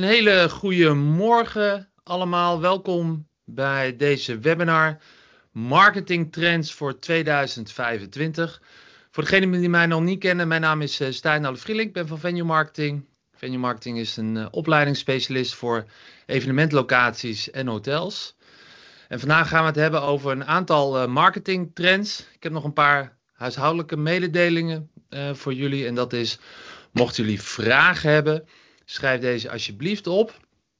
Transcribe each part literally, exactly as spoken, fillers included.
Een hele goede morgen allemaal. Welkom bij deze webinar Marketing Trends voor tweeduizend vijfentwintig. Voor degenen die mij nog niet kennen, mijn naam is Stijn Alle-Vrielink. Ik ben van Venue Marketing. Venue Marketing is een uh, opleidingsspecialist voor evenementlocaties en hotels. En vandaag gaan we het hebben over een aantal uh, marketing trends. Ik heb nog een paar huishoudelijke mededelingen uh, voor jullie. En dat is, mochten jullie vragen hebben, schrijf deze alsjeblieft op.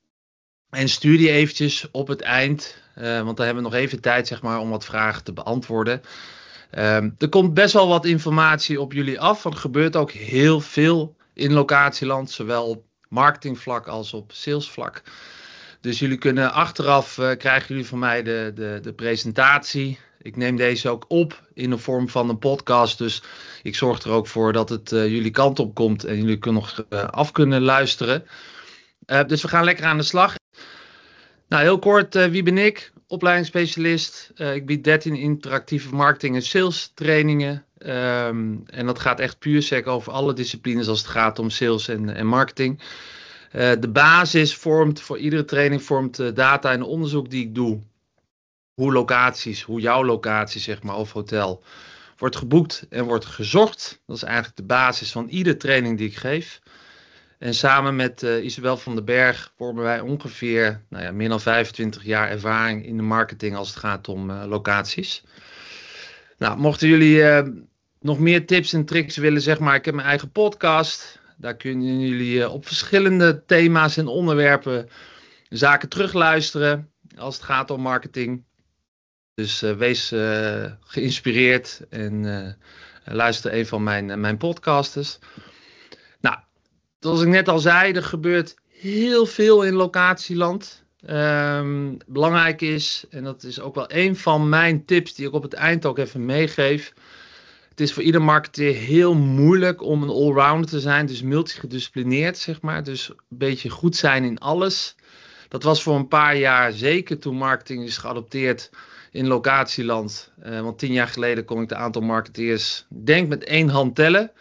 En stuur die eventjes op het eind. Uh, want dan hebben we nog even tijd, zeg maar, om wat vragen te beantwoorden. Um, er komt best wel wat informatie op jullie af. Want er gebeurt ook heel veel in locatieland. Zowel op marketingvlak als op salesvlak. Dus jullie kunnen achteraf, uh, krijgen jullie van mij de, de, de presentatie. Ik neem deze ook op in de vorm van een podcast. Dus ik zorg er ook voor dat het uh, jullie kant op komt. En jullie kunnen nog uh, af kunnen luisteren. Uh, dus we gaan lekker aan de slag. Nou, heel kort, uh, wie ben ik? Opleidingsspecialist. Uh, ik bied dertien interactieve marketing- en sales trainingen. Um, en dat gaat echt puur sec over alle disciplines als het gaat om sales en, en marketing. Uh, de basis vormt voor iedere training vormt uh, data en onderzoek die ik doe. Hoe locaties, hoe jouw locatie, zeg maar, of hotel, wordt geboekt en wordt gezocht. Dat is eigenlijk de basis van iedere training die ik geef. En samen met uh, Isabel van den Berg vormen wij ongeveer nou ja, meer dan vijfentwintig jaar ervaring in de marketing als het gaat om uh, locaties. Nou, mochten jullie uh, nog meer tips en tricks willen, zeg maar, ik heb mijn eigen podcast. Daar kunnen jullie uh, op verschillende thema's en onderwerpen zaken terugluisteren als het gaat om marketing. Dus uh, wees uh, geïnspireerd en uh, luister een van mijn, uh, mijn podcasters. Nou, zoals ik net al zei, er gebeurt heel veel in locatieland. Um, belangrijk is, en dat is ook wel een van mijn tips die ik op het eind ook even meegeef. Het is voor ieder marketeer heel moeilijk om een allrounder te zijn, dus multidisciplineerd, zeg maar. Dus een beetje goed zijn in alles. Dat was voor een paar jaar zeker toen marketing is geadopteerd in locatieland. Uh, want tien jaar geleden kon ik de aantal marketeers, denk met één hand tellen.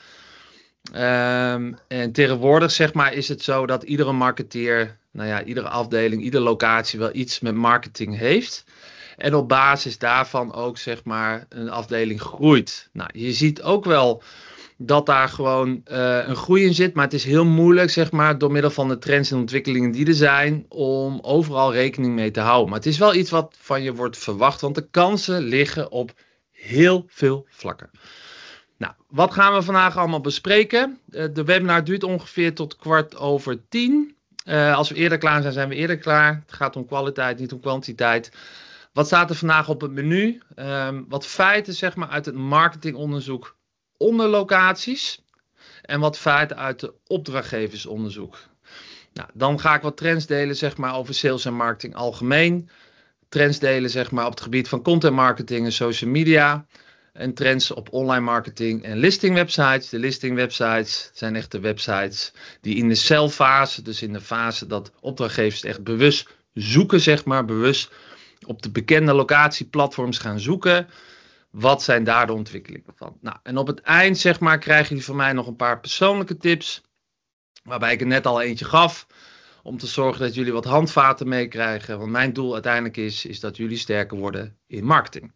Um, en tegenwoordig, zeg maar, is het zo dat iedere marketeer, nou ja, iedere afdeling, iedere locatie wel iets met marketing heeft. En op basis daarvan ook, zeg maar, een afdeling groeit. Nou, je ziet ook wel dat daar gewoon uh, een groei in zit. Maar het is heel moeilijk, zeg maar, door middel van de trends en ontwikkelingen die er zijn, om overal rekening mee te houden. Maar het is wel iets wat van je wordt verwacht, want de kansen liggen op heel veel vlakken. Nou, wat gaan we vandaag allemaal bespreken? Uh, de webinar duurt ongeveer tot kwart over tien. Uh, als we eerder klaar zijn, zijn we eerder klaar. Het gaat om kwaliteit, niet om kwantiteit. Wat staat er vandaag op het menu? Um, wat feiten, zeg maar, uit het marketingonderzoek onder locaties. En wat feiten uit de opdrachtgeversonderzoek. Nou, dan ga ik wat trends delen, zeg maar, over sales en marketing algemeen. Trends delen, zeg maar, op het gebied van content marketing en social media. En trends op online marketing en listing websites. De listing websites zijn echt de websites die in de sell-fase, dus in de fase dat opdrachtgevers echt bewust zoeken, zeg maar, bewust op de bekende locatieplatforms gaan zoeken. Wat zijn daar de ontwikkelingen van? Nou, en op het eind, zeg maar, krijgen jullie van mij nog een paar persoonlijke tips. Waarbij ik er net al eentje gaf. Om te zorgen dat jullie wat handvaten meekrijgen. Want mijn doel uiteindelijk is, is dat jullie sterker worden in marketing.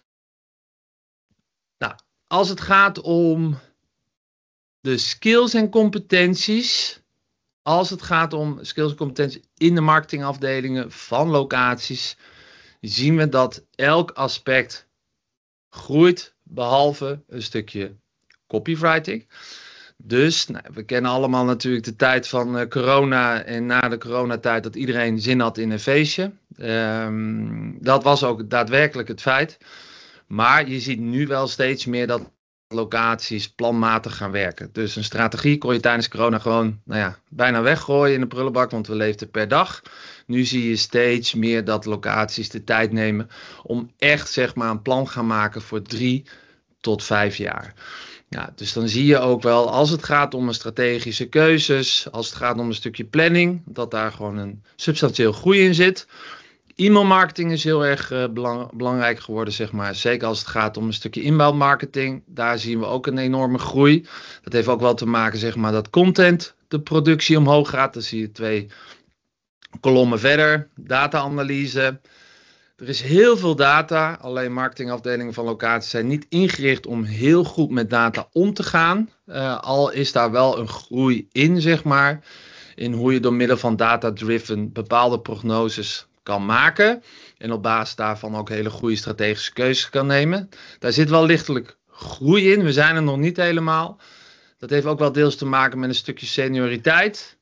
Nou, als het gaat om de skills en competenties. Als het gaat om skills en competenties in de marketingafdelingen van locaties, zien we dat elk aspect groeit, behalve een stukje copywriting. Dus nou, we kennen allemaal natuurlijk de tijd van uh, corona en na de coronatijd dat iedereen zin had in een feestje. Um, dat was ook daadwerkelijk het feit. Maar je ziet nu wel steeds meer dat locaties planmatig gaan werken. Dus een strategie kon je tijdens corona gewoon nou ja, bijna weggooien in de prullenbak, want we leefden per dag. Nu zie je steeds meer dat locaties de tijd nemen om echt, zeg maar, een plan gaan maken voor drie tot vijf jaar. Ja, dus dan zie je ook wel, als het gaat om een strategische keuzes, als het gaat om een stukje planning, dat daar gewoon een substantieel groei in zit. E-mailmarketing is heel erg uh, belang, belangrijk geworden, zeg maar. Zeker als het gaat om een stukje inbound-marketing. Daar zien we ook een enorme groei. Dat heeft ook wel te maken, zeg maar, dat content, de productie omhoog gaat. Dan zie je twee kolommen verder, data-analyse. Er is heel veel data, alleen marketingafdelingen van locaties zijn niet ingericht om heel goed met data om te gaan. Uh, al is daar wel een groei in, zeg maar, in hoe je door middel van data-driven bepaalde prognoses kan maken. En op basis daarvan ook hele goede strategische keuzes kan nemen. Daar zit wel lichtelijk groei in, we zijn er nog niet helemaal. Dat heeft ook wel deels te maken met een stukje senioriteit.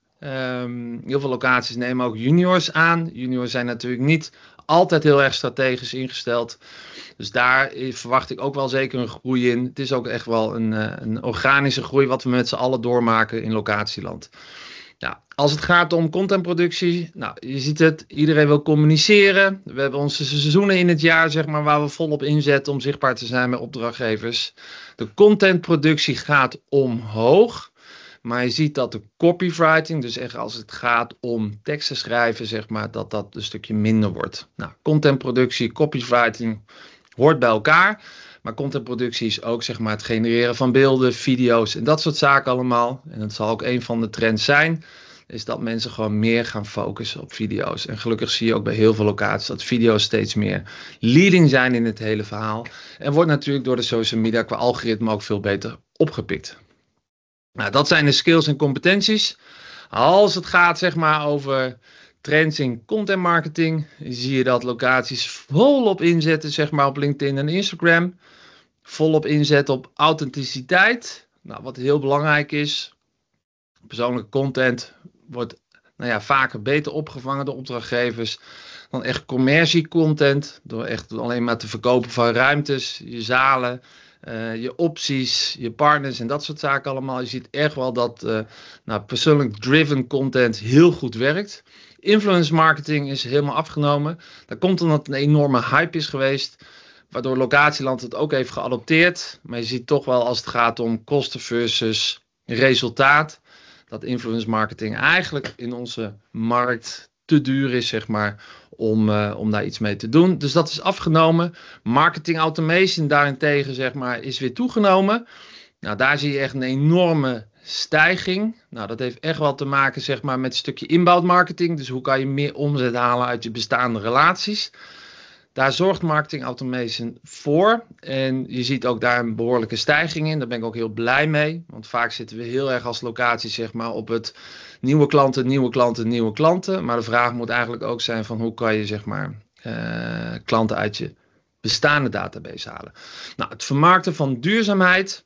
Um, heel veel locaties nemen ook juniors aan. Juniors zijn natuurlijk niet altijd heel erg strategisch ingesteld. Dus daar verwacht ik ook wel zeker een groei in. Het is ook echt wel een, een organische groei wat we met z'n allen doormaken in locatieland. Nou, als het gaat om contentproductie, nou, je ziet het, iedereen wil communiceren. We hebben onze seizoenen in het jaar, zeg maar, waar we volop inzetten om zichtbaar te zijn met opdrachtgevers. De contentproductie gaat omhoog. Maar je ziet dat de copywriting, dus echt als het gaat om teksten schrijven, zeg maar, dat dat een stukje minder wordt. Nou, contentproductie, copywriting hoort bij elkaar. Maar contentproductie is ook, zeg maar, het genereren van beelden, video's en dat soort zaken allemaal. En dat zal ook een van de trends zijn, is dat mensen gewoon meer gaan focussen op video's. En gelukkig zie je ook bij heel veel locaties dat video's steeds meer leading zijn in het hele verhaal. En wordt natuurlijk door de social media qua algoritme ook veel beter opgepikt. Nou, dat zijn de skills en competenties. Als het gaat, zeg maar, over trends in content marketing, zie je dat locaties volop inzetten, zeg maar, op LinkedIn en Instagram. Volop inzetten op authenticiteit. Nou, wat heel belangrijk is. Persoonlijke content wordt, nou ja, vaker beter opgevangen door opdrachtgevers dan echt commerciecontent. Door echt alleen maar te verkopen van ruimtes, je zalen, uh, je opties, je partners en dat soort zaken allemaal. Je ziet echt wel dat uh, nou, persoonlijk driven content heel goed werkt. Influence marketing is helemaal afgenomen. Dat komt omdat het een enorme hype is geweest, waardoor locatieland het ook heeft geadopteerd. Maar je ziet toch wel als het gaat om kosten versus resultaat, dat influence marketing eigenlijk in onze markt te duur is, zeg maar, om, uh, om daar iets mee te doen. Dus dat is afgenomen. Marketing automation daarentegen, zeg maar, is weer toegenomen. Nou, daar zie je echt een enorme stijging. Nou, dat heeft echt wel te maken, zeg maar, met een stukje inbound marketing. Dus hoe kan je meer omzet halen uit je bestaande relaties? Daar zorgt marketing automation voor. En je ziet ook daar een behoorlijke stijging in. Daar ben ik ook heel blij mee. Want vaak zitten we heel erg als locatie, zeg maar, op het nieuwe klanten, nieuwe klanten, nieuwe klanten. Maar de vraag moet eigenlijk ook zijn van hoe kan je, zeg maar, uh, klanten uit je bestaande database halen. Nou, het vermarkten van duurzaamheid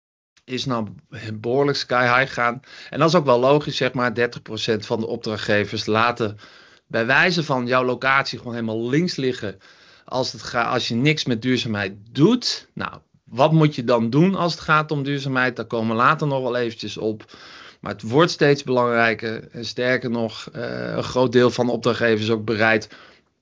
is nou behoorlijk sky high gaan. En dat is ook wel logisch, zeg maar, dertig procent van de opdrachtgevers laten bij wijze van jouw locatie gewoon helemaal links liggen als, het ga, als je niks met duurzaamheid doet. Nou, wat moet je dan doen als het gaat om duurzaamheid? Daar komen we later nog wel eventjes op. Maar het wordt steeds belangrijker. En sterker nog, uh, een groot deel van de opdrachtgevers is ook bereid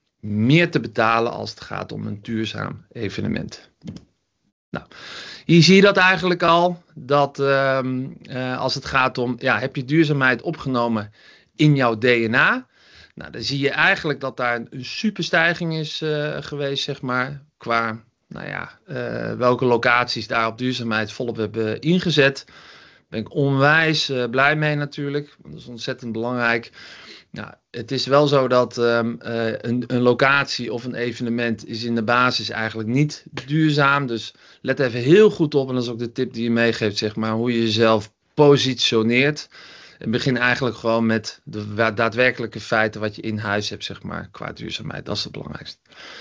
meer te betalen als het gaat om een duurzaam evenement. Nou, hier zie je dat eigenlijk al, dat uh, uh, als het gaat om, ja, heb je duurzaamheid opgenomen in jouw D N A? Nou, dan zie je eigenlijk dat daar een superstijging is uh, geweest, zeg maar, qua, nou ja, uh, welke locaties daar op duurzaamheid volop hebben ingezet. Daar ben ik onwijs uh, blij mee natuurlijk, want dat is ontzettend belangrijk. Nou, het is wel zo dat um, uh, een, een locatie of een evenement is in de basis eigenlijk niet duurzaam. Dus let even heel goed op, en dat is ook de tip die je meegeeft, zeg maar, hoe je jezelf positioneert. En begin eigenlijk gewoon met de daadwerkelijke feiten wat je in huis hebt, zeg maar, qua duurzaamheid. Dat is het belangrijkste.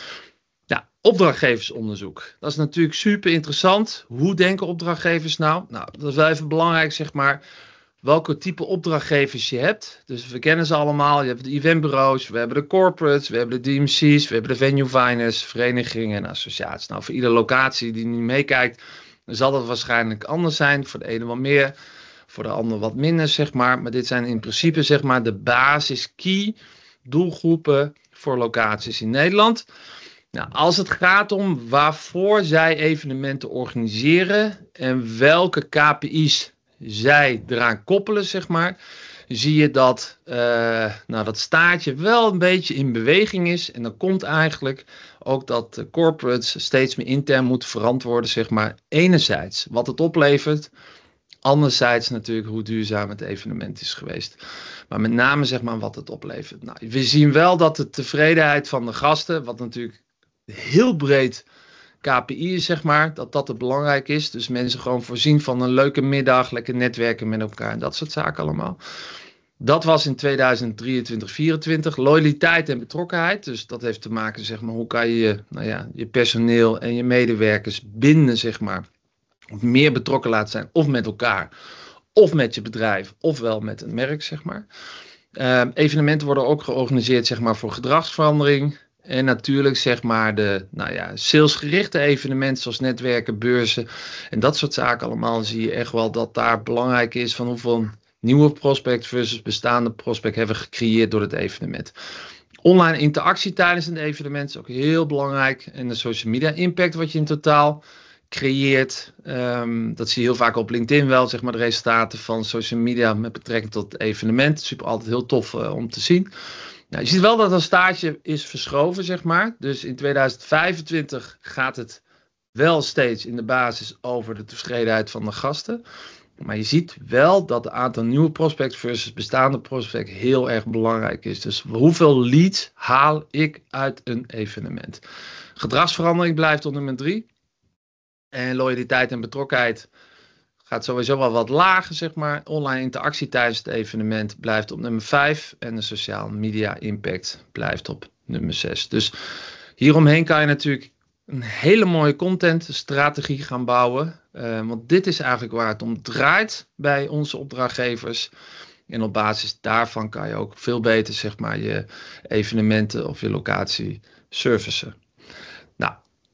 Ja, opdrachtgeversonderzoek. Dat is natuurlijk super interessant. Hoe denken opdrachtgevers nou? Nou, dat is wel even belangrijk, zeg maar, welke type opdrachtgevers je hebt. Dus we kennen ze allemaal. Je hebt de eventbureaus, we hebben de corporates, we hebben de D M C's, we hebben de venue finance, verenigingen en associaties. Nou, voor iedere locatie die nu meekijkt, zal dat waarschijnlijk anders zijn. Voor de ene wat meer, voor de ander wat minder, zeg maar. Maar dit zijn in principe, zeg maar, de basis key doelgroepen voor locaties in Nederland. Nou, als het gaat om waarvoor zij evenementen organiseren en welke K P I's zij eraan koppelen, zeg maar, zie je dat, uh, nou, dat staartje wel een beetje in beweging is. En dan komt eigenlijk ook dat de corporates steeds meer intern moeten verantwoorden, zeg maar, enerzijds wat het oplevert Anderzijds natuurlijk hoe duurzaam het evenement is geweest. Maar met name zeg maar wat het oplevert. Nou, we zien wel dat de tevredenheid van de gasten, wat natuurlijk heel breed K P I is zeg maar, dat dat het belangrijk is. Dus mensen gewoon voorzien van een leuke middag, lekker netwerken met elkaar en dat soort zaken allemaal. Dat was in tweeduizend drieëntwintig, vierentwintig. Loyaliteit en betrokkenheid. Dus dat heeft te maken, zeg maar, hoe kan je nou ja, je personeel en je medewerkers binden, zeg maar. Of meer betrokken laten zijn, of met elkaar, of met je bedrijf, ofwel met een merk, zeg maar. Uh, evenementen worden ook georganiseerd, zeg maar, voor gedragsverandering. En natuurlijk, zeg maar, de nou ja, salesgerichte evenementen, zoals netwerken, beurzen en dat soort zaken allemaal, zie je echt wel dat daar belangrijk is van hoeveel nieuwe prospect versus bestaande prospect hebben we gecreëerd door het evenement. Online interactie tijdens een evenement is ook heel belangrijk. En de social media impact wat je in totaal creëert. Um, dat zie je heel vaak op LinkedIn wel, zeg maar, de resultaten van social media met betrekking tot het evenement. Super, altijd heel tof uh, om te zien. Nou, je ziet wel dat een staartje is verschoven, zeg maar. Dus in tweeduizend vijfentwintig gaat het wel steeds in de basis over de tevredenheid van de gasten. Maar je ziet wel dat het aantal nieuwe prospects versus bestaande prospects heel erg belangrijk is. Dus hoeveel leads haal ik uit een evenement? Gedragsverandering blijft op nummer drie. En loyaliteit en betrokkenheid gaat sowieso wel wat lager, zeg maar. Online interactie tijdens het evenement blijft op nummer vijf. En de sociale media impact blijft op nummer zes. Dus hieromheen kan je natuurlijk een hele mooie contentstrategie gaan bouwen. Uh, want dit is eigenlijk waar het om draait bij onze opdrachtgevers. En op basis daarvan kan je ook veel beter, zeg maar, je evenementen of je locatie servicen. Nou,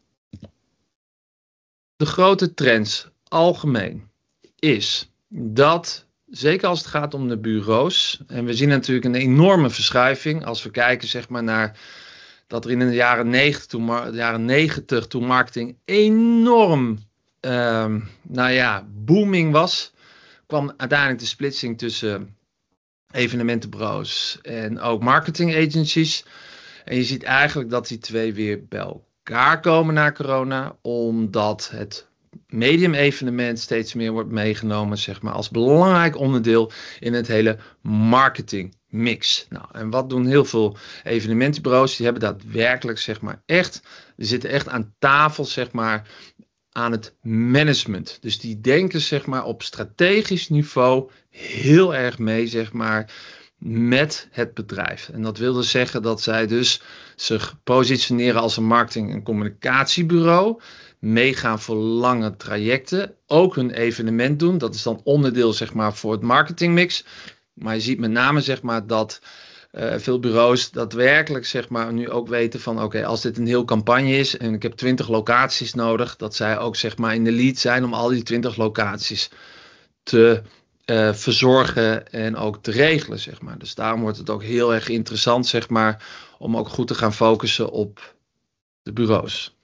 de grote trends algemeen is dat, zeker als het gaat om de bureaus, en we zien natuurlijk een enorme verschuiving als we kijken, zeg maar, naar dat er in de jaren negentig, toen, de jaren negentig, toen marketing enorm uh, nou ja, booming was, kwam uiteindelijk de splitsing tussen evenementenbureaus en ook marketing agencies. En je ziet eigenlijk dat die twee weer bij elkaar komen na corona, omdat het medium evenement steeds meer wordt meegenomen, zeg maar, als belangrijk onderdeel in het hele marketing mix. Nou, en wat doen heel veel evenementenbureaus? Die hebben daadwerkelijk, zeg maar, echt, die zitten echt aan tafel, zeg maar, aan het management. Dus die denken, zeg maar, op strategisch niveau heel erg mee, zeg maar, met het bedrijf. En dat wil dus zeggen dat zij dus zich positioneren als een marketing- en communicatiebureau, meegaan voor lange trajecten, ook hun evenement doen. Dat is dan onderdeel, zeg maar, voor het marketingmix. Maar je ziet met name, zeg maar, dat uh, veel bureaus daadwerkelijk, zeg maar, nu ook weten van oké, okay, als dit een heel campagne is en ik heb twintig locaties nodig, dat zij ook, zeg maar, in de lead zijn om al die twintig locaties te uh, verzorgen en ook te regelen, zeg maar. Dus daarom wordt het ook heel erg interessant, zeg maar, om ook goed te gaan focussen op de bureaus.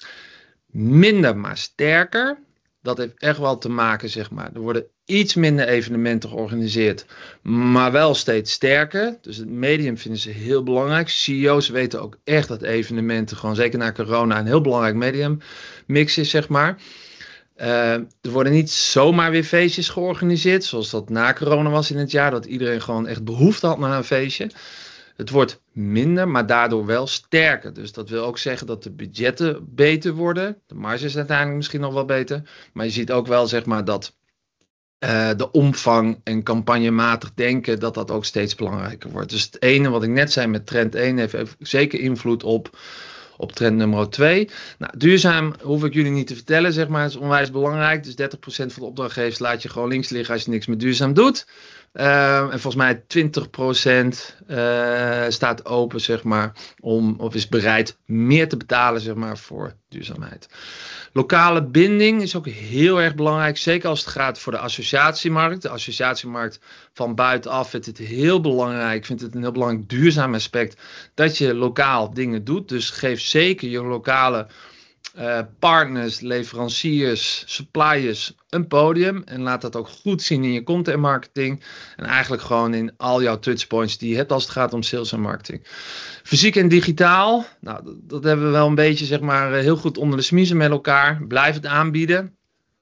Minder maar sterker. Dat heeft echt wel te maken, zeg maar. Er worden iets minder evenementen georganiseerd, maar wel steeds sterker. Dus het medium vinden ze heel belangrijk. C E O's weten ook echt dat evenementen, gewoon zeker na corona, een heel belangrijk medium mix is, zeg maar. Uh, er worden niet zomaar weer feestjes georganiseerd, zoals dat na corona was in het jaar, dat iedereen gewoon echt behoefte had naar een feestje. Het wordt minder, maar daardoor wel sterker. Dus dat wil ook zeggen dat de budgetten beter worden. De marge is uiteindelijk misschien nog wel beter. Maar je ziet ook wel, zeg maar, dat uh, de omvang en campagnematig denken, dat dat ook steeds belangrijker wordt. Dus het ene wat ik net zei met trend één heeft, heeft zeker invloed op, op trend nummer twee. Nou, duurzaam hoef ik jullie niet te vertellen, zeg maar. Het is onwijs belangrijk. Dus dertig procent van de opdrachtgevers laat je gewoon links liggen als je niks met duurzaam doet. Uh, en volgens mij twintig procent uh, staat open, zeg maar, om, of is bereid meer te betalen, zeg maar, voor duurzaamheid. Lokale binding is ook heel erg belangrijk, zeker als het gaat voor de associatiemarkt. De associatiemarkt van buitenaf vindt het heel belangrijk, vindt het een heel belangrijk duurzaam aspect, dat je lokaal dingen doet. Dus geef zeker je lokale Uh, partners, leveranciers, suppliers een podium en laat dat ook goed zien in je content marketing en eigenlijk gewoon in al jouw touchpoints die je hebt als het gaat om sales en marketing. Fysiek en digitaal, nou, dat, dat hebben we wel een beetje, zeg maar, heel goed onder de smiezen met elkaar. Blijf het aanbieden.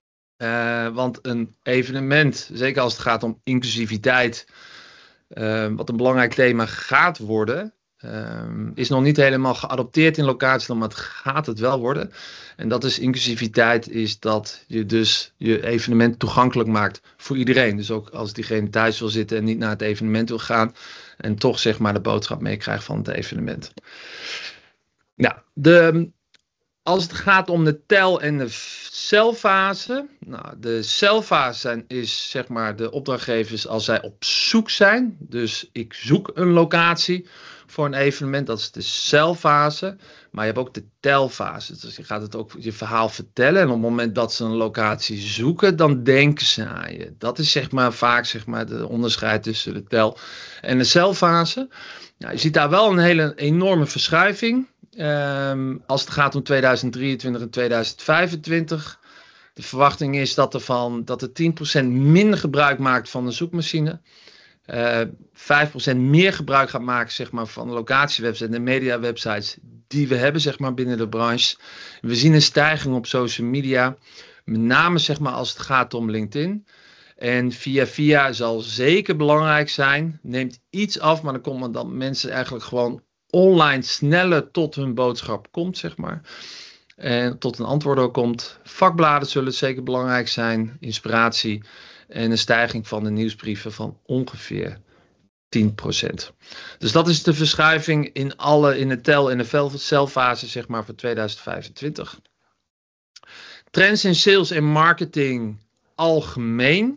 Uh, want een evenement, zeker als het gaat om inclusiviteit, uh, wat een belangrijk thema gaat worden, uh, is nog niet helemaal geadopteerd in locaties, maar het gaat het wel worden. En dat is inclusiviteit, is dat je dus je evenement toegankelijk maakt voor iedereen. Dus ook als diegene thuis wil zitten en niet naar het evenement wil gaan en toch zeg maar de boodschap meekrijgt van het evenement. Nou, de... Als het gaat om de tel- en de celfase. Nou, de celfase zijn, is zeg maar de opdrachtgevers als zij op zoek zijn. Dus ik zoek een locatie voor een evenement. Dat is de celfase. Maar je hebt ook de telfase. Dus je gaat het ook je verhaal vertellen. En op het moment dat ze een locatie zoeken, dan denken ze aan je. Dat is zeg maar vaak zeg maar de onderscheid tussen de tel- en de celfase. Nou, je ziet daar wel een hele enorme verschuiving. Um, als het gaat om tweeduizend drieëntwintig en tweeduizend vijfentwintig. De verwachting is dat er, van, dat er tien procent minder gebruik maakt van de zoekmachine. Uh, vijf procent meer gebruik gaat maken zeg maar, van de locatiewebsites en mediawebsites die we hebben zeg maar, binnen de branche. We zien een stijging op social media. Met name zeg maar, als het gaat om LinkedIn. En via via zal zeker belangrijk zijn. Neemt iets af, maar dan komen dan mensen eigenlijk gewoon online sneller tot hun boodschap komt, zeg maar. En tot een antwoord ook komt. Vakbladen zullen zeker belangrijk zijn. Inspiratie en een stijging van de nieuwsbrieven van ongeveer tien procent. Dus dat is de verschuiving in alle, in de tel- en de celfase, zeg maar, voor tweeduizend vijfentwintig. Trends in sales en marketing algemeen.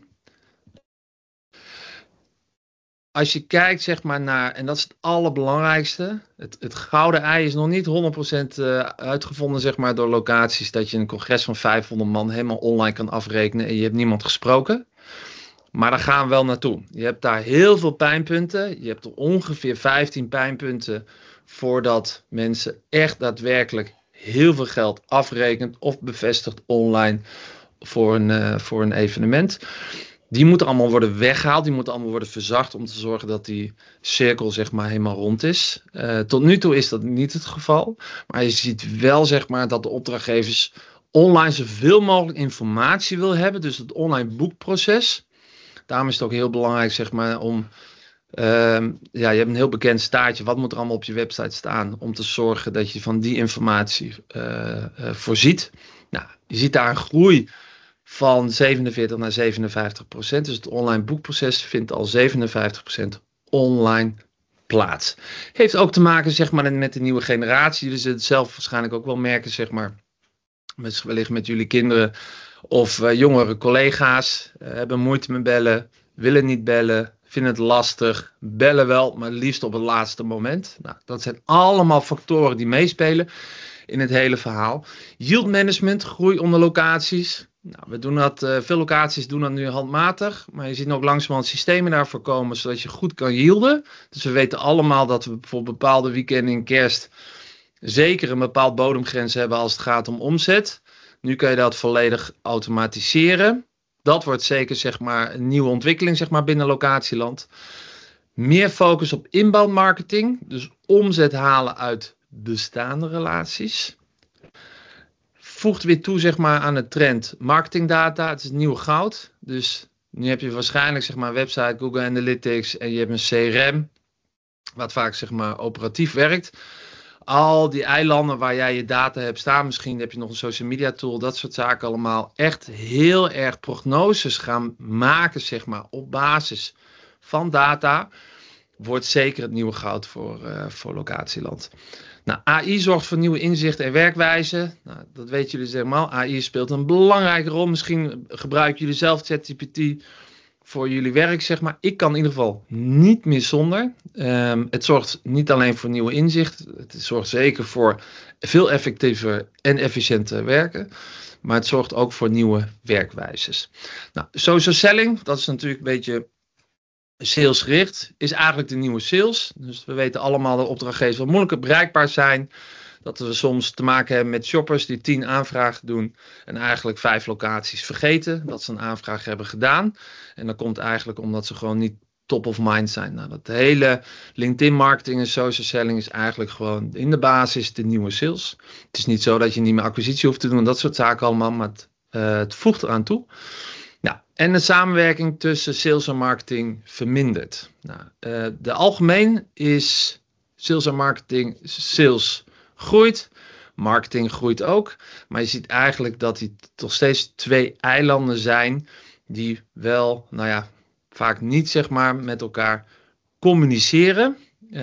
Als je kijkt zeg maar naar, en dat is het allerbelangrijkste, het, het gouden ei is nog niet honderd procent uh, uitgevonden zeg maar, door locaties, dat je een congres van vijfhonderd man helemaal online kan afrekenen en je hebt niemand gesproken. Maar daar gaan we wel naartoe. Je hebt daar heel veel pijnpunten. Je hebt er ongeveer vijftien pijnpunten voordat mensen echt daadwerkelijk heel veel geld afrekent of bevestigt online voor een, uh, voor een evenement. Die moeten allemaal worden weggehaald, die moeten allemaal worden verzacht om te zorgen dat die cirkel zeg maar helemaal rond is. Uh, tot nu toe is dat niet het geval, maar je ziet wel zeg maar dat de opdrachtgevers online zoveel mogelijk informatie wil hebben, dus het online boekproces. Daarom is het ook heel belangrijk zeg maar om, uh, ja je hebt een heel bekend staartje, wat moet er allemaal op je website staan om te zorgen dat je van die informatie uh, uh, voorziet. Nou, je ziet daar een groei van zevenenveertig naar zevenenvijftig procent. Dus het online boekproces vindt al zevenenvijftig procent online plaats. Heeft ook te maken zeg maar, met de nieuwe generatie. Jullie zullen het zelf waarschijnlijk ook wel merken, zeg maar, met, wellicht met jullie kinderen of uh, jongere collega's. Uh, hebben moeite met bellen, willen niet bellen, vinden het lastig, bellen wel, maar liefst op het laatste moment. Nou, dat zijn allemaal factoren die meespelen in het hele verhaal. Yield management, groei onder locaties. Nou, we doen dat, uh, veel locaties doen dat nu handmatig, maar je ziet ook langzamerhand systemen daarvoor komen, zodat je goed kan yielden. Dus we weten allemaal dat we voor bepaalde weekenden in kerst zeker een bepaald bodemgrens hebben als het gaat om omzet. Nu kun je dat volledig automatiseren. Dat wordt zeker zeg maar, een nieuwe ontwikkeling zeg maar, binnen locatieland. Meer focus op inbound marketing, dus omzet halen uit bestaande relaties. Voegt weer toe zeg maar, aan de trend marketingdata. Het is het nieuwe goud. Dus nu heb je waarschijnlijk zeg maar, een website, Google Analytics en je hebt een C R M. Wat vaak zeg maar, operatief werkt. Al die eilanden waar jij je data hebt staan. Misschien heb je nog een social media tool. Dat soort zaken allemaal. Echt heel erg prognoses gaan maken zeg maar, op basis van data. Wordt zeker het nieuwe goud voor, uh, voor locatieland. Nou, A I zorgt voor nieuwe inzichten en werkwijzen. Nou, dat weten jullie zeg maar. A I speelt een belangrijke rol. Misschien gebruiken jullie zelf ChatGPT voor jullie werk, zeg maar. Ik kan in ieder geval niet meer zonder. Um, het zorgt niet alleen voor nieuwe inzichten. Het zorgt zeker voor veel effectiever en efficiënter werken. Maar het zorgt ook voor nieuwe werkwijzes. Nou, social selling, dat is natuurlijk een beetje salesgericht, is eigenlijk de nieuwe sales. Dus we weten allemaal dat opdrachtgevers wat moeilijker bereikbaar zijn. Dat we soms te maken hebben met shoppers die tien aanvragen doen en eigenlijk vijf locaties vergeten dat ze een aanvraag hebben gedaan. En dat komt eigenlijk omdat ze gewoon niet top of mind zijn. Nou, dat hele LinkedIn marketing en social selling is eigenlijk gewoon in de basis de nieuwe sales. Het is niet zo dat je niet meer acquisitie hoeft te doen en dat soort zaken allemaal, maar het uh, het voegt eraan toe. Nou, en de samenwerking tussen sales en marketing vermindert. Nou, uh, de algemeen is sales en marketing, sales groeit, marketing groeit ook. Maar je ziet eigenlijk dat die toch steeds twee eilanden zijn die wel, nou ja, vaak niet zeg maar met elkaar communiceren.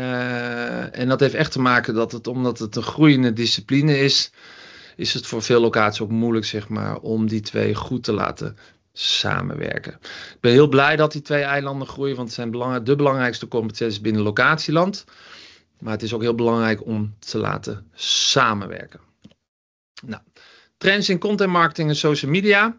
Uh, en dat heeft echt te maken dat het, omdat het een groeiende discipline is, is het voor veel locaties ook moeilijk zeg maar om die twee goed te laten samenwerken. Ik ben heel blij dat die twee eilanden groeien, want het zijn belang- de belangrijkste competenties binnen locatieland. Maar het is ook heel belangrijk om te laten samenwerken. Nou, trends in content marketing en social media.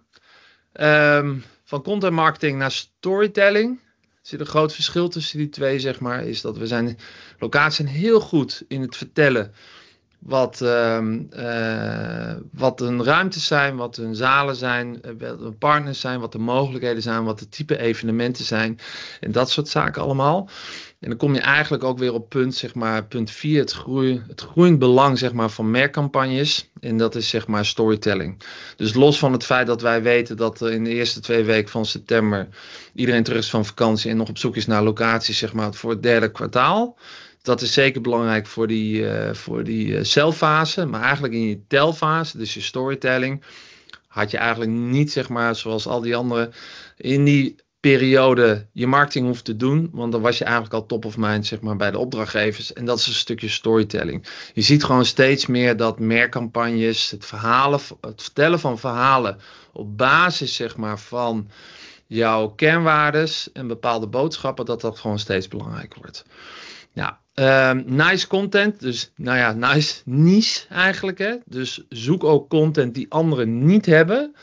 Um, van content marketing naar storytelling. Er zit een groot verschil tussen die twee, zeg maar. Is dat we zijn locaties zijn heel goed in het vertellen wat, um, uh, wat hun ruimtes zijn, wat hun zalen zijn, wat hun partners zijn, wat de mogelijkheden zijn, wat de type evenementen zijn. En dat soort zaken allemaal. En dan kom je eigenlijk ook weer op punt, zeg maar, punt vier, het, groei, het groeiend belang zeg maar, van merkcampagnes. En dat is zeg maar storytelling. Dus los van het feit dat wij weten dat in de eerste twee weken van september iedereen terug is van vakantie en nog op zoek is naar locaties zeg maar, voor het derde kwartaal. Dat is zeker belangrijk voor die, uh, voor die uh, celfase, maar eigenlijk in je telfase, dus je storytelling, had je eigenlijk niet, zeg maar, zoals al die anderen, in die periode je marketing hoeft te doen, want dan was je eigenlijk al top of mind, zeg maar, bij de opdrachtgevers. En dat is een stukje storytelling. Je ziet gewoon steeds meer dat merkcampagnes, het verhalen, het vertellen van verhalen op basis, zeg maar, van jouw kernwaardes en bepaalde boodschappen, dat dat gewoon steeds belangrijker wordt. Ja, um, nice content, dus nou ja, nice niche eigenlijk, hè. Dus zoek ook content die anderen niet hebben.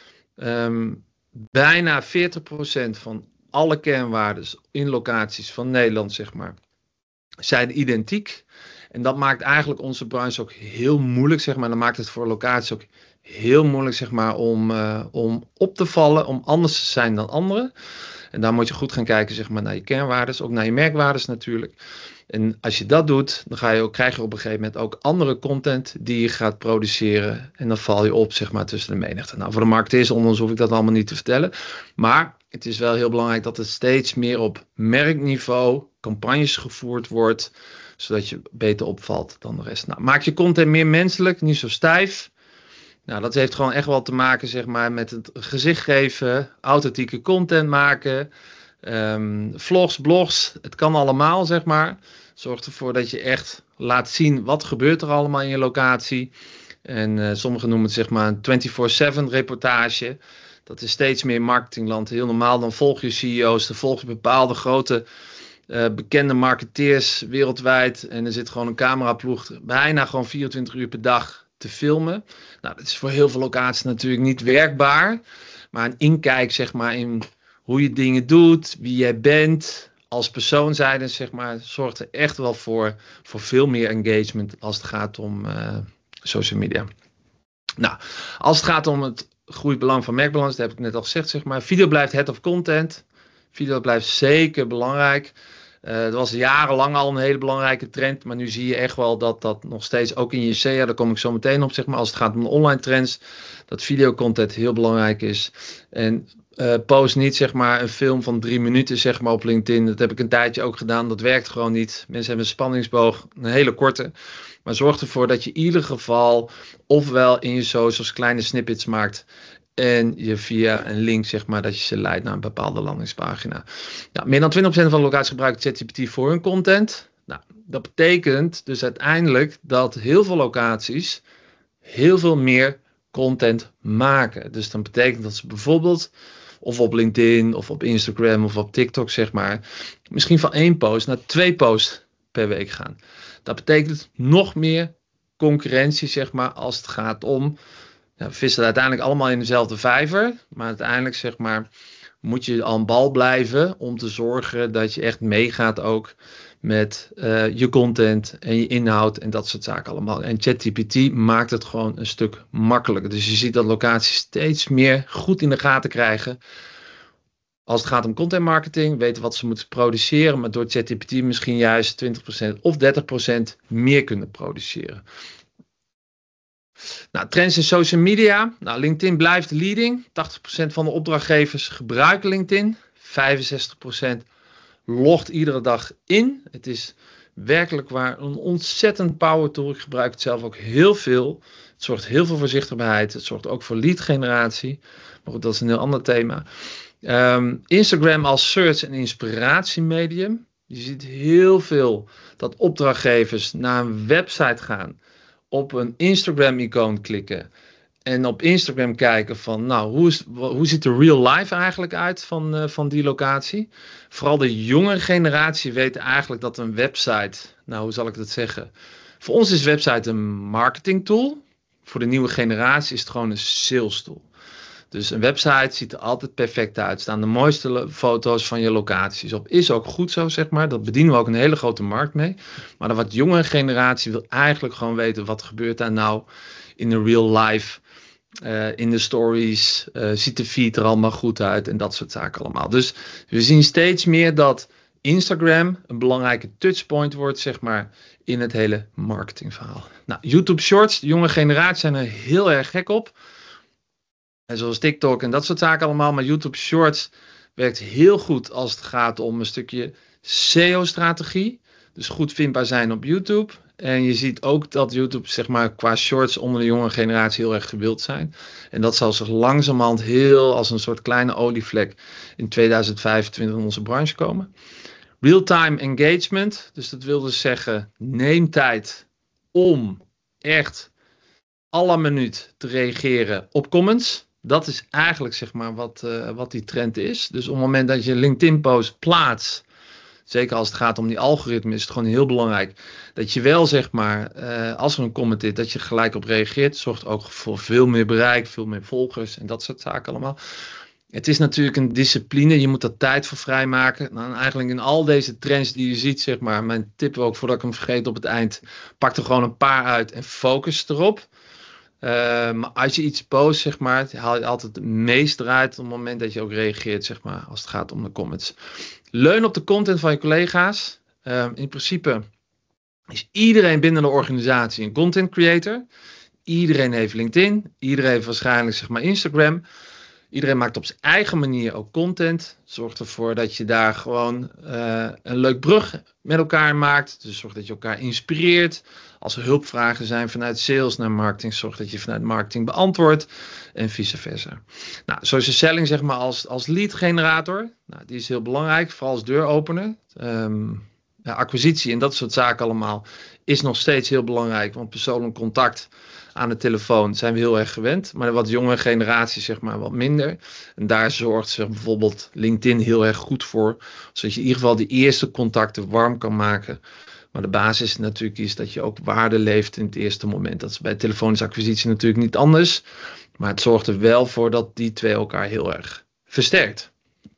Um, bijna veertig procent van alle kernwaardes in locaties van Nederland, zeg maar, zijn identiek. En dat maakt eigenlijk onze branche ook heel moeilijk, zeg maar. Dat maakt het voor locaties ook heel moeilijk, zeg maar, om, uh, om op te vallen, om anders te zijn dan anderen. En daar moet je goed gaan kijken, zeg maar, naar je kernwaardes, ook naar je merkwaardes natuurlijk. En als je dat doet, dan ga je ook, krijg je op een gegeven moment ook andere content die je gaat produceren. En dan val je op, zeg maar, tussen de menigte. Nou, voor de marketeersonders hoef ik dat allemaal niet te vertellen. Maar het is wel heel belangrijk dat het steeds meer op merkniveau campagnes gevoerd wordt, zodat je beter opvalt dan de rest. Nou, maak je content meer menselijk, niet zo stijf. Nou, dat heeft gewoon echt wel te maken, zeg maar, met het gezicht geven, authentieke content maken, um, vlogs, blogs, het kan allemaal, zeg maar. Zorg ervoor dat je echt laat zien wat gebeurt er allemaal in je locatie. En uh, sommigen noemen het, zeg maar, een vierentwintig zeven reportage. Dat is steeds meer marketingland. Heel normaal, dan volg je C E O's, dan volg je bepaalde grote uh, bekende marketeers wereldwijd. En er zit gewoon een cameraploeg bijna gewoon vierentwintig uur per dag te filmen. Nou, dat is voor heel veel locaties natuurlijk niet werkbaar. Maar een inkijk, zeg maar, in hoe je dingen doet, wie jij bent als persoon zijnde, zeg maar, zorgt er echt wel voor, voor veel meer engagement als het gaat om uh, social media. Nou, als het gaat om het groeibelang van merkbalans, dat heb ik net al gezegd, zeg maar. Video blijft head of content. Video blijft zeker belangrijk. Uh, dat was jarenlang al een hele belangrijke trend, maar nu zie je echt wel dat dat nog steeds, ook in je S E A, daar kom ik zo meteen op, zeg maar, als het gaat om de online trends, dat videocontent heel belangrijk is. En uh, post niet, zeg maar, een film van drie minuten, zeg maar, op LinkedIn. Dat heb ik een tijdje ook gedaan, dat werkt gewoon niet. Mensen hebben een spanningsboog, een hele korte. Maar zorg ervoor dat je in ieder geval ofwel in je socials kleine snippets maakt en je via een link, zeg maar, dat je ze leidt naar een bepaalde landingspagina. Nou, meer dan twintig procent van de locaties gebruikt ChatGPT voor hun content. Nou, dat betekent dus uiteindelijk dat heel veel locaties heel veel meer content maken. Dus dat betekent dat ze bijvoorbeeld of op LinkedIn of op Instagram of op TikTok, zeg maar, misschien van één post naar twee posts per week gaan. Dat betekent nog meer concurrentie, zeg maar, als het gaat om, ja, we vissen uiteindelijk allemaal in dezelfde vijver, maar uiteindelijk, zeg maar, moet je aan bal blijven om te zorgen dat je echt meegaat ook met uh, je content en je inhoud en dat soort zaken allemaal. En ChatGPT maakt het gewoon een stuk makkelijker. Dus je ziet dat locaties steeds meer goed in de gaten krijgen als het gaat om content marketing, weten wat ze moeten produceren, maar door ChatGPT misschien juist twintig procent of dertig procent meer kunnen produceren. Nou, trends in social media. Nou, LinkedIn blijft leading. tachtig procent van de opdrachtgevers gebruiken LinkedIn. vijfenzestig procent logt iedere dag in. Het is werkelijk waar een ontzettend power tool. Ik gebruik het zelf ook heel veel. Het zorgt heel veel voor zichtbaarheid. Het zorgt ook voor lead generatie. Maar goed, dat is een heel ander thema. Um, Instagram als search- en inspiratiemedium. Je ziet heel veel dat opdrachtgevers naar een website gaan, op een Instagram-icoon klikken en op Instagram kijken van, nou, hoe, is, hoe ziet de real life eigenlijk uit van, uh, van die locatie? Vooral de jonge generatie weet eigenlijk dat een website, nou, hoe zal ik dat zeggen? Voor ons is website een marketing tool. Voor de nieuwe generatie is het gewoon een sales tool. Dus een website ziet er altijd perfect uit. Er staan de mooiste foto's van je locaties op. Is ook goed zo, zeg maar. Dat bedienen we ook een hele grote markt mee. Maar de wat jongere generatie wil eigenlijk gewoon weten, wat gebeurt daar nou in de real life, uh, in de stories. Uh, ziet de feed er allemaal goed uit en dat soort zaken allemaal. Dus we zien steeds meer dat Instagram een belangrijke touchpoint wordt, zeg maar, in het hele marketingverhaal. Nou, YouTube Shorts, de jonge generatie zijn er heel erg gek op. En zoals TikTok en dat soort zaken allemaal. Maar YouTube Shorts werkt heel goed als het gaat om een stukje S E O-strategie. Dus goed vindbaar zijn op YouTube. En je ziet ook dat YouTube, zeg maar, qua shorts onder de jonge generatie heel erg gewild zijn. En dat zal zich langzamerhand heel als een soort kleine olievlek in tweeduizend vijfentwintig in onze branche komen. Real-time engagement. Dus dat wil dus zeggen, neem tijd om echt alle minuut te reageren op comments. Dat is eigenlijk, zeg maar, wat, uh, wat die trend is. Dus op het moment dat je LinkedIn post plaatst, zeker als het gaat om die algoritme, is het gewoon heel belangrijk dat je wel, zeg maar, uh, als er een comment is, dat je gelijk op reageert. Zorgt ook voor veel meer bereik, veel meer volgers en dat soort zaken allemaal. Het is natuurlijk een discipline, je moet er tijd voor vrijmaken. Nou, eigenlijk in al deze trends die je ziet, zeg maar, mijn tip ook voordat ik hem vergeet op het eind, pak er gewoon een paar uit en focus erop. Uh, maar als je iets post, zeg maar, haal je altijd het meest eruit op het moment dat je ook reageert, zeg maar, als het gaat om de comments. Leun op de content van je collega's. Uh, in principe is iedereen binnen de organisatie een content creator. Iedereen heeft LinkedIn. Iedereen heeft waarschijnlijk, zeg maar, Instagram. Iedereen maakt op zijn eigen manier ook content. Zorg ervoor dat je daar gewoon uh, een leuk brug met elkaar maakt. Dus zorg dat je elkaar inspireert. Als er hulpvragen zijn vanuit sales naar marketing, zorg dat je vanuit marketing beantwoordt. En vice versa. Nou, social selling, zeg maar, als, als lead generator. Nou, die is heel belangrijk, vooral als deuropener. Um, ja, acquisitie en dat soort zaken allemaal is nog steeds heel belangrijk. Want persoonlijk contact aan de telefoon zijn we heel erg gewend. Maar de wat jongere generatie, zeg maar, wat minder. En daar zorgt, zeg, bijvoorbeeld LinkedIn heel erg goed voor. Zodat je in ieder geval de eerste contacten warm kan maken. Maar de basis natuurlijk is dat je ook waarde leeft in het eerste moment. Dat is bij telefonische acquisitie natuurlijk niet anders. Maar het zorgt er wel voor dat die twee elkaar heel erg versterkt.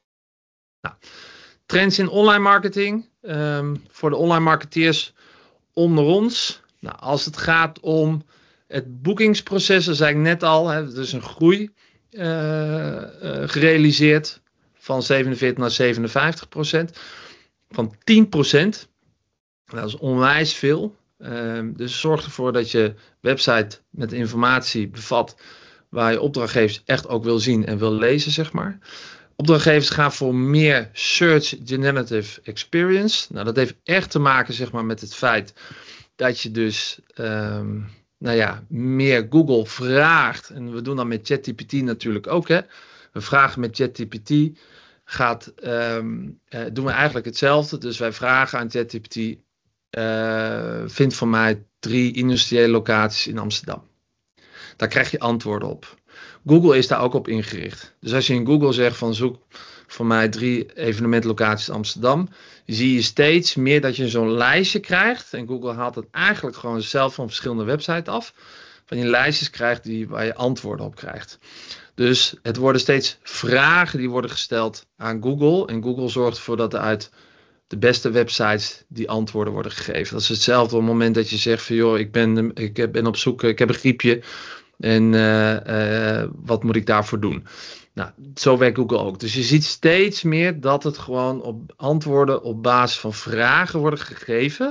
Nou, trends in online marketing. Um, voor de online marketeers onder ons. Nou, als het gaat om het boekingsproces, dat zei ik net al. Hè, er is een groei uh, uh, gerealiseerd van zevenenveertig naar zevenenvijftig procent. Van tien procent. Dat is onwijs veel. Uh, dus zorg ervoor dat je website met informatie bevat waar je opdrachtgevers echt ook wil zien en wil lezen, zeg maar. Opdrachtgevers gaan voor meer Search Generative Experience. Nou, dat heeft echt te maken, zeg maar, met het feit dat je dus um, nou ja, meer Google vraagt. En we doen dat met ChatGPT natuurlijk ook. Hè. We vragen met ChatGPT. Gaat, um, uh, doen we eigenlijk hetzelfde. Dus wij vragen aan ChatGPT. Uh, vind voor mij drie industriële locaties in Amsterdam. Daar krijg je antwoorden op. Google is daar ook op ingericht. Dus als je in Google zegt van zoek voor mij drie evenementlocaties in Amsterdam, zie je steeds meer dat je zo'n lijstje krijgt. En Google haalt het eigenlijk gewoon zelf van verschillende websites af. Van je lijstjes krijgt die, waar je antwoorden op krijgt. Dus het worden steeds vragen die worden gesteld aan Google. En Google zorgt ervoor dat er uit de beste websites die antwoorden worden gegeven. Dat is hetzelfde op het moment dat je zegt van joh, ik ben, ik ben op zoek, ik heb een griepje. En uh, uh, wat moet ik daarvoor doen? Nou, zo werkt Google ook. Dus je ziet steeds meer dat het gewoon op antwoorden op basis van vragen worden gegeven.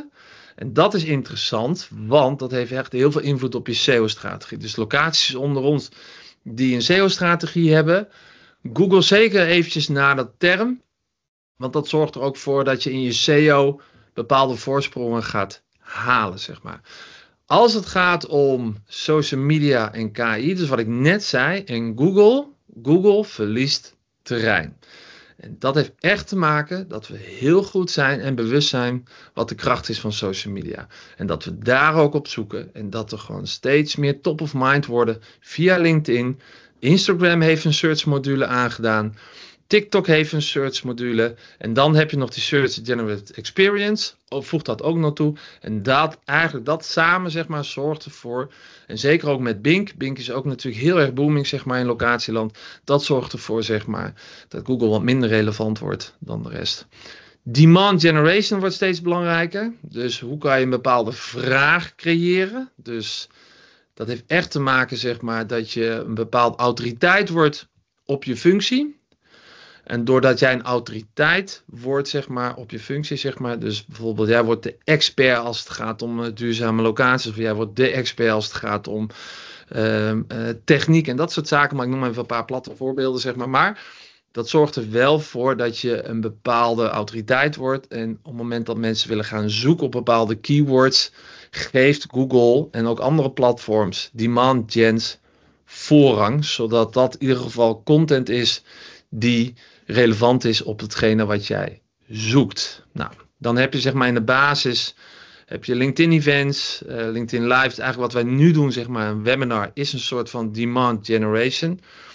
En dat is interessant, want dat heeft echt heel veel invloed op je S E O-strategie. Dus locaties onder ons die een S E O-strategie hebben, Google zeker eventjes naar dat term. Want dat zorgt er ook voor dat je in je S E O bepaalde voorsprongen gaat halen, zeg maar. Als het gaat om social media en K I, dus wat ik net zei, en Google, Google verliest terrein. En dat heeft echt te maken dat we heel goed zijn en bewust zijn wat de kracht is van social media. En dat we daar ook op zoeken en dat we gewoon steeds meer top of mind worden via LinkedIn. Instagram heeft een search module aangedaan. TikTok heeft een search module. En dan heb je nog die Search Generated Experience. Voeg dat ook nog toe. En dat, eigenlijk dat samen zeg maar, zorgt ervoor. En zeker ook met Bing. Bing is ook natuurlijk heel erg booming zeg maar, in locatieland. Dat zorgt ervoor zeg maar, dat Google wat minder relevant wordt dan de rest. Demand generation wordt steeds belangrijker. Dus hoe kan je een bepaalde vraag creëren? Dus dat heeft echt te maken zeg maar, dat je een bepaalde autoriteit wordt op je functie. En doordat jij een autoriteit wordt zeg maar, op je functie, zeg maar, dus bijvoorbeeld jij wordt de expert als het gaat om uh, duurzame locaties, of jij wordt de expert als het gaat om uh, uh, techniek en dat soort zaken, maar ik noem even een paar platte voorbeelden, zeg maar. Maar dat zorgt er wel voor dat je een bepaalde autoriteit wordt en op het moment dat mensen willen gaan zoeken op bepaalde keywords, geeft Google en ook andere platforms demand gens voorrang, zodat dat in ieder geval content is die relevant is op hetgene wat jij zoekt. Nou, dan heb je zeg maar in de basis heb je LinkedIn events, uh, LinkedIn Live. Eigenlijk wat wij nu doen, zeg maar een webinar, is een soort van demand generation.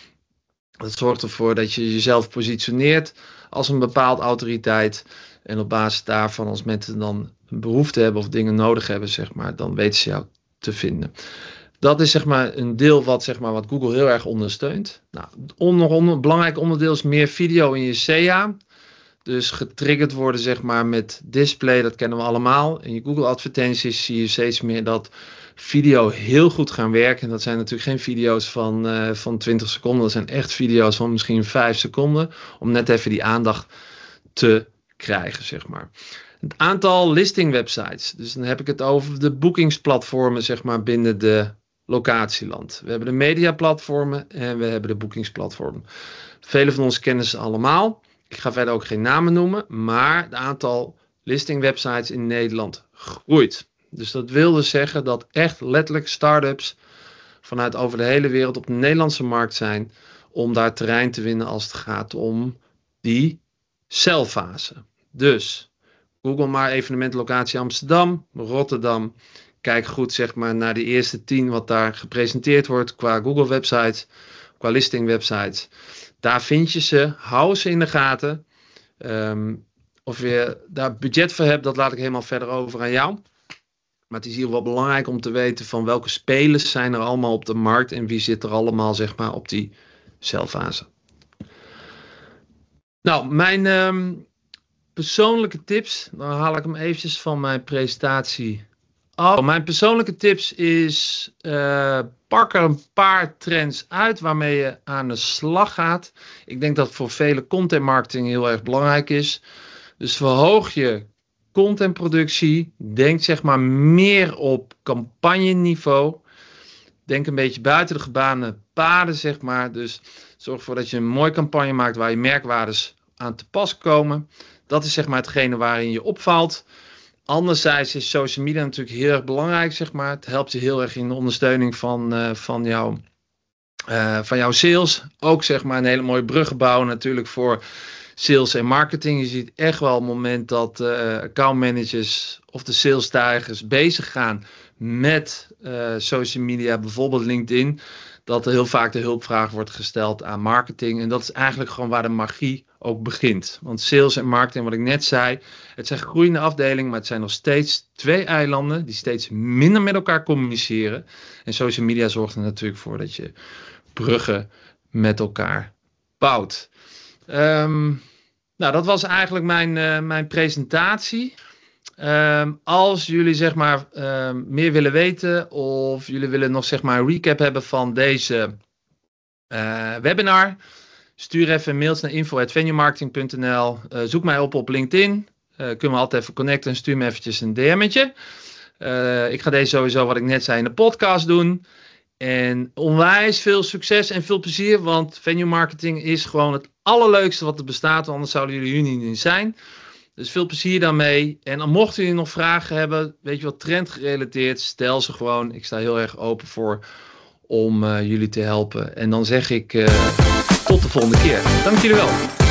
Dat zorgt ervoor dat je jezelf positioneert als een bepaald autoriteit. En op basis daarvan, als mensen dan een behoefte hebben of dingen nodig hebben, zeg maar, dan weten ze jou te vinden. Dat is zeg maar een deel wat, zeg maar, wat Google heel erg ondersteunt. Nou, onder, onder, een belangrijk onderdeel is meer video in je S E A. Dus getriggerd worden zeg maar, met display, dat kennen we allemaal. In je Google advertenties zie je steeds meer dat video heel goed gaan werken. En dat zijn natuurlijk geen video's van, uh, van twintig seconden. Dat zijn echt video's van misschien vijf seconden. Om net even die aandacht te krijgen, zeg maar. Het aantal listing websites. Dus dan heb ik het over de boekingsplatformen zeg maar, binnen de locatieland. We hebben de mediaplatformen en we hebben de boekingsplatformen. Velen van ons kennen ze allemaal. Ik ga verder ook geen namen noemen, maar het aantal listing websites in Nederland groeit. Dus dat wil dus zeggen dat echt letterlijk start-ups vanuit over de hele wereld op de Nederlandse markt zijn om daar terrein te winnen als het gaat om die celfase. Dus Google maar evenementlocatie Amsterdam, Rotterdam. Kijk goed zeg maar, naar de eerste tien wat daar gepresenteerd wordt qua Google websites, qua listing websites. Daar vind je ze, hou ze in de gaten. Um, of je daar budget voor hebt, dat laat ik helemaal verder over aan jou. Maar het is hier wel belangrijk om te weten van welke spelers zijn er allemaal op de markt en wie zit er allemaal zeg maar, op die celfase. Nou, mijn um, persoonlijke tips, dan haal ik hem eventjes van mijn presentatie af. Mijn persoonlijke tips is, uh, pak er een paar trends uit waarmee je aan de slag gaat. Ik denk dat voor vele content marketing heel erg belangrijk is. Dus verhoog je contentproductie. Denk zeg maar meer op campagneniveau. Denk een beetje buiten de gebaande paden zeg maar. Dus zorg ervoor dat je een mooie campagne maakt waar je merkwaardes aan te pas komen. Dat is zeg maar hetgene waarin je opvalt. Anderzijds is social media natuurlijk heel erg belangrijk, zeg maar. Het helpt je heel erg in de ondersteuning van, uh, van, jou, uh, van jouw sales. Ook zeg maar een hele mooie brug bouwen natuurlijk voor sales en marketing. Je ziet echt wel het moment dat uh, accountmanagers of de salesstijgers bezig gaan met uh, social media, bijvoorbeeld LinkedIn. Dat er heel vaak de hulpvraag wordt gesteld aan marketing. En dat is eigenlijk gewoon waar de magie ook begint. Want sales en marketing, wat ik net zei, het zijn groeiende afdelingen, maar het zijn nog steeds twee eilanden die steeds minder met elkaar communiceren. En social media zorgt er natuurlijk voor dat je bruggen met elkaar bouwt. Um, nou, dat was eigenlijk mijn, uh, mijn presentatie. Um, als jullie zeg maar um, meer willen weten of jullie willen nog zeg maar een recap hebben van deze uh, webinar, stuur even een mailtje naar info at venuemarketing punt n l. Uh, zoek mij op op LinkedIn. Uh, kunnen we altijd even connecten en stuur me eventjes een D M'tje. Uh, ik ga deze sowieso, wat ik net zei, in de podcast doen. En onwijs veel succes en veel plezier, want venue marketing is gewoon het allerleukste wat er bestaat, anders zouden jullie hier niet zijn. Dus veel plezier daarmee. En dan mochten jullie nog vragen hebben, weet je wat, trendgerelateerd, stel ze gewoon. Ik sta heel erg open voor om uh, jullie te helpen. En dan zeg ik uh, tot de volgende keer. Dank jullie wel.